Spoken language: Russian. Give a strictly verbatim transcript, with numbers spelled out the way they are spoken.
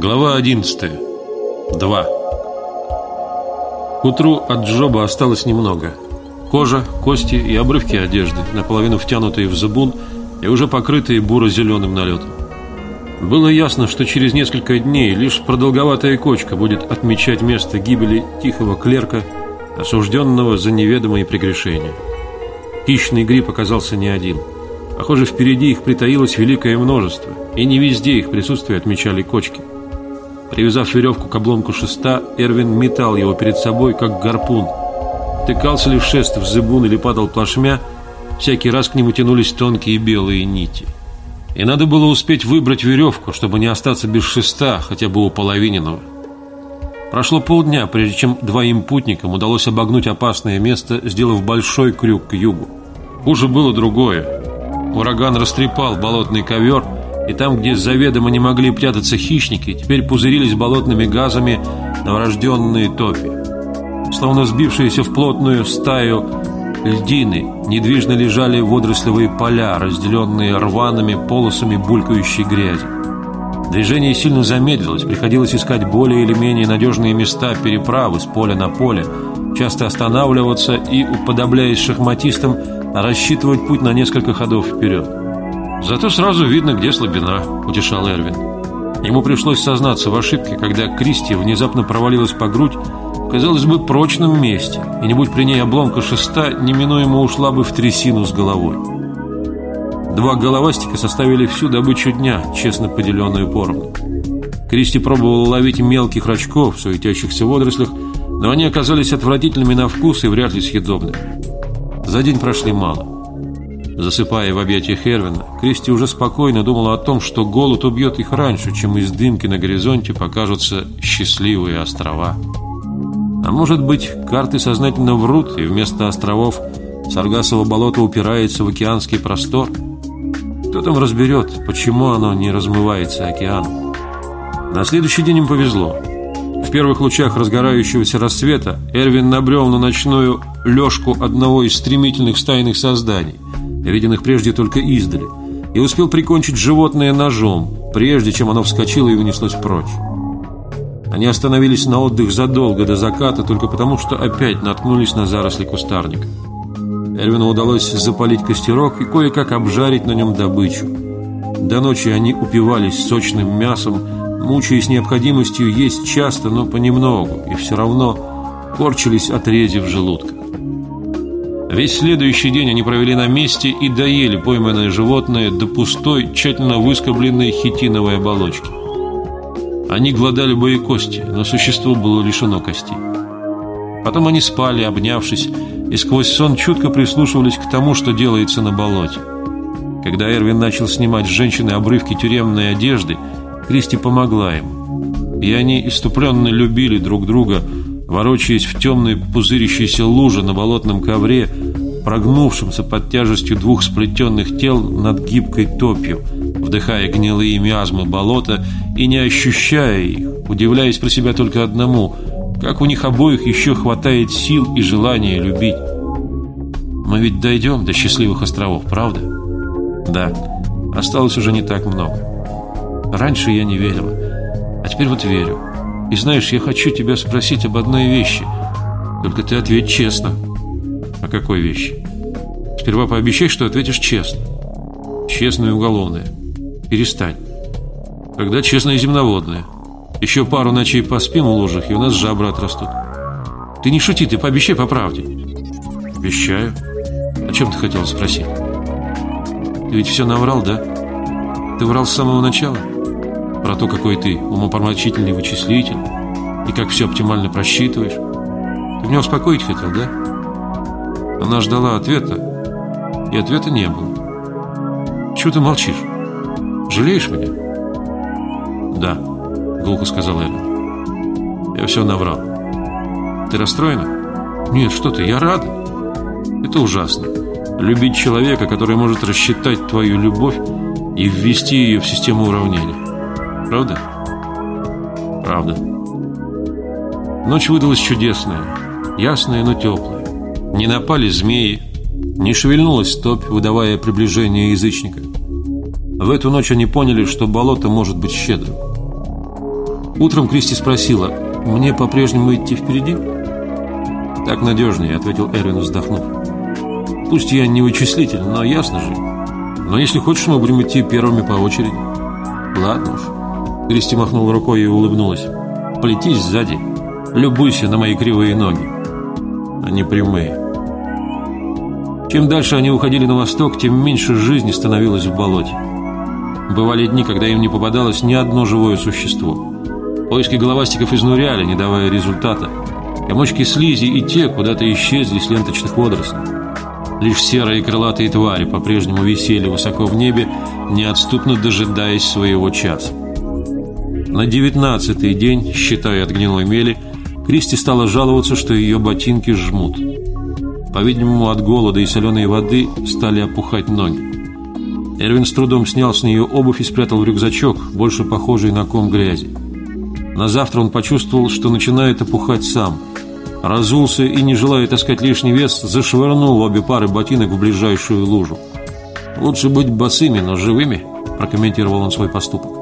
Глава одиннадцатая. Два. К утру от Джоба осталось немного. Кожа, кости и обрывки одежды, наполовину втянутые в зыбун и уже покрытые буро-зеленым налетом. Было ясно, что через несколько дней лишь продолговатая кочка будет отмечать место гибели тихого клерка, осужденного за неведомые прегрешения. Хищный гриб оказался не один. Похоже, впереди их притаилось великое множество, и не везде их присутствие отмечали кочки. Привязав веревку к обломку шеста, Эрвин метал его перед собой, как гарпун. Тыкался ли шест в зыбун или падал плашмя, всякий раз к нему тянулись тонкие белые нити. И надо было успеть выбрать веревку, чтобы не остаться без шеста, хотя бы уполовиненного. Прошло полдня, прежде чем двоим путникам удалось обогнуть опасное место, сделав большой крюк к югу. Хуже было другое. Ураган растрепал болотный ковер, и там, где заведомо не могли прятаться хищники, теперь пузырились болотными газами новорожденные топи. Словно сбившиеся в плотную стаю льдины, недвижно лежали водорослевые поля, разделенные рваными полосами булькающей грязи. Движение сильно замедлилось, приходилось искать более или менее надежные места переправы с поля на поле, часто останавливаться и, уподобляясь шахматистам, рассчитывать путь на несколько ходов вперед. «Зато сразу видно, где слабина», — утешал Эрвин. Ему пришлось сознаться в ошибке, когда Кристи внезапно провалилась по грудь в, казалось бы, прочном месте, и не будь при ней обломка шеста, неминуемо ушла бы в трясину с головой. Два головастика составили всю добычу дня, честно поделенную поровну. Кристи пробовала ловить мелких рачков в суетящихся водорослях, но они оказались отвратительными на вкус и вряд ли съедобными. За день прошли мало. Засыпая в объятиях Эрвина, Кристи уже спокойно думала о том, что голод убьет их раньше, чем из дымки на горизонте покажутся счастливые острова. А может быть, карты сознательно врут, и вместо островов Саргассово болото упирается в океанский простор? Кто там разберет, почему оно не размывается океаном? На следующий день им повезло. В первых лучах разгорающегося рассвета Эрвин набрел на ночную лёжку одного из стремительных стайных созданий, виденных прежде только издали, и успел прикончить животное ножом, прежде чем оно вскочило и унеслось прочь. Они остановились на отдых задолго до заката только потому, что опять наткнулись на заросли кустарника. Эрвину удалось запалить костерок и кое-как обжарить на нем добычу. До ночи они упивались сочным мясом, мучаясь необходимостью есть часто, но понемногу, и все равно корчились от рези в желудках. Весь следующий день они провели на месте и доели пойманное животное до пустой, тщательно выскобленной хитиновой оболочки. Они глодали бы и кости, но существо было лишено костей. Потом они спали, обнявшись, и сквозь сон чутко прислушивались к тому, что делается на болоте. Когда Эрвин начал снимать с женщины обрывки тюремной одежды, Кристи помогла им, и они иступленно любили друг друга, ворочаясь в темной пузырящейся луже на болотном ковре, прогнувшемся под тяжестью двух сплетенных тел над гибкой топью, вдыхая гнилые миазмы болота и не ощущая их, удивляясь про себя только одному: как у них обоих еще хватает сил и желания любить. Мы ведь дойдем до счастливых островов, правда? Да, осталось уже не так много. Раньше я не верила, а теперь вот верю. И знаешь, я хочу тебя спросить об одной вещи. Только ты ответь честно. О какой вещи? Сперва пообещай, что ответишь честно. Честное и уголовное. Перестань. Тогда честное и земноводное. Еще пару ночей поспим у лужах, и у нас жабры отрастут. Ты не шути, ты пообещай по правде. Обещаю. О чем ты хотела спросить? Ты ведь все наврал, да? Ты врал с самого начала? Про то, какой ты умопомрачительный вычислитель, и как все оптимально просчитываешь. Ты меня успокоить хотел, да? Она ждала ответа, и ответа не было. Чего ты молчишь? Жалеешь меня? Да, глухо сказал Эрвин. Я все наврал. Ты расстроена? Нет, что ты, я рада. Это ужасно. Любить человека, который может рассчитать твою любовь и ввести ее в систему уравнений. Правда? Правда. Ночь выдалась чудесная, ясная, но теплая. Не напали змеи, не шевельнулась топь, выдавая приближение язычника. В эту ночь они поняли, что болото может быть щедрым. Утром Кристи спросила: «Мне по-прежнему идти впереди?» «Так надежнее», — ответил Эрвин, вздохнув. «Пусть я не вычислитель, но ясно же. Но если хочешь, мы будем идти первыми по очереди». «Ладно уж». Кристи махнула рукой и улыбнулась. «Плетись сзади. Любуйся на мои кривые ноги. Они прямые». Чем дальше они уходили на восток, тем меньше жизни становилось в болоте. Бывали дни, когда им не попадалось ни одно живое существо. Поиски головастиков изнуряли, не давая результата. Комочки слизи и те куда-то исчезли с ленточных водорослей. Лишь серые крылатые твари по-прежнему висели высоко в небе, неотступно дожидаясь своего часа. На девятнадцатый день, считая от гнилой мели, Кристи стала жаловаться, что ее ботинки жмут. По-видимому, от голода и соленой воды стали опухать ноги. Эрвин с трудом снял с нее обувь и спрятал в рюкзачок, больше похожий на ком грязи. На завтра он почувствовал, что начинает опухать сам. Разулся и, не желая таскать лишний вес, зашвырнул обе пары ботинок в ближайшую лужу. «Лучше быть босыми, но живыми», – прокомментировал он свой поступок.